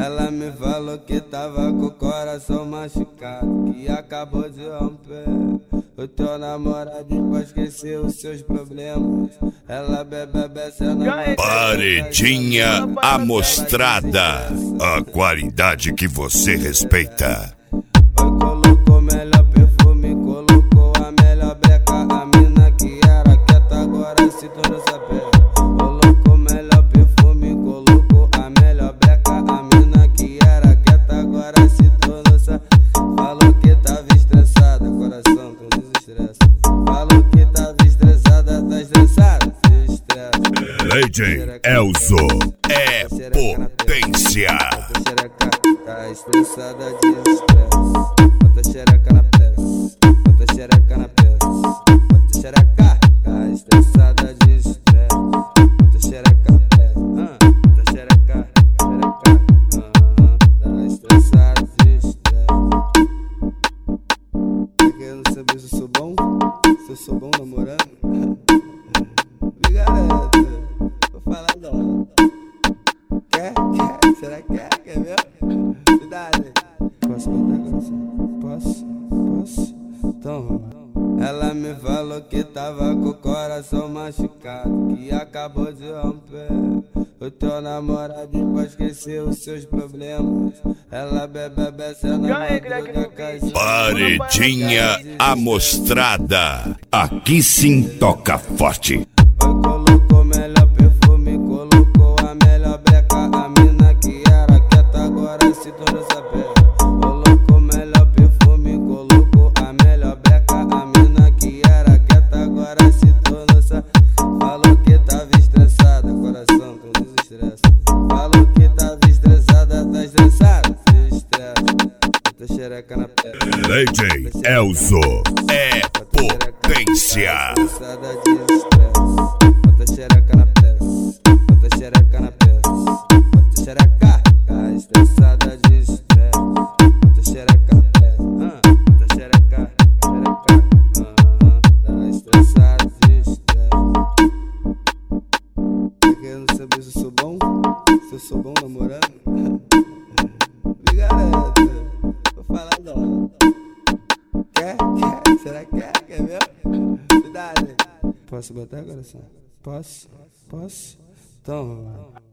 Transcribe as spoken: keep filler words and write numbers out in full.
Ela me falou que tava com o coração machucado, que acabou de romper. O teu namorado pra esquecer os seus problemas. Ela bebe, bebe, na Paredinha amostrada, a qualidade que você respeita. Colocou melhor perfume, colocou a melhor breca. A mina que era quieta agora se tornou saber. Colocou melhor perfume, colocou a melhor breca. A mina que era quieta agora se tornou saber. Falou que tava estressada, coração todo desestressa. Falou que tava estressada, tá estressada, se estressa. Lady Elzo é potência. Tá estressada de estresse. Bota xereca na peça, bota xereca na peça, bota xereca. Tá estressada de estresse. Bota xereca na peça, bota xereca, xereca. Tá estressada de estresse. Tá querendo saber se eu sou bom? Se eu sou bom namorando? Me garanta, vou falar não. Quer? Quer? Será que quer? Quer mesmo? Cuidado. Posso botar coração? Posso? Posso? Então vamos. Ela me falou que tava com o coração machucado, que acabou de romper. O teu namorado pra esquecer os seus problemas. Ela bebe, bebe, na madruga caixa. Paredinha amostrada, aqui sim toca forte. Colocou melhor perfume, colocou a melhor breca. A mina que era quieta agora se tornou saber. Colocou melhor perfume, colocou a melhor breca. A mina que era quieta agora se tornou saber. Falou que tava estressada, coração todo desestressa. Falou que tava estressada, tá estressada, se estressa. Bota xereca na pedra. Lady Elzo é potência. Estressada de estresse. Bota xereca na peça, bota xereca na peça, bota xereca. Tá estressada de estresse. Bota xereca na peça, bota xereca, xereca. Tá estressada de estresse. Tá querendo saber se eu sou bom? Se eu sou bom namorando? Me garanta, vou falar não. Quer? Quer? Será que quer? Quer mesmo? Cuidado. Posso botar coração? Posso? Posso? Então vamos.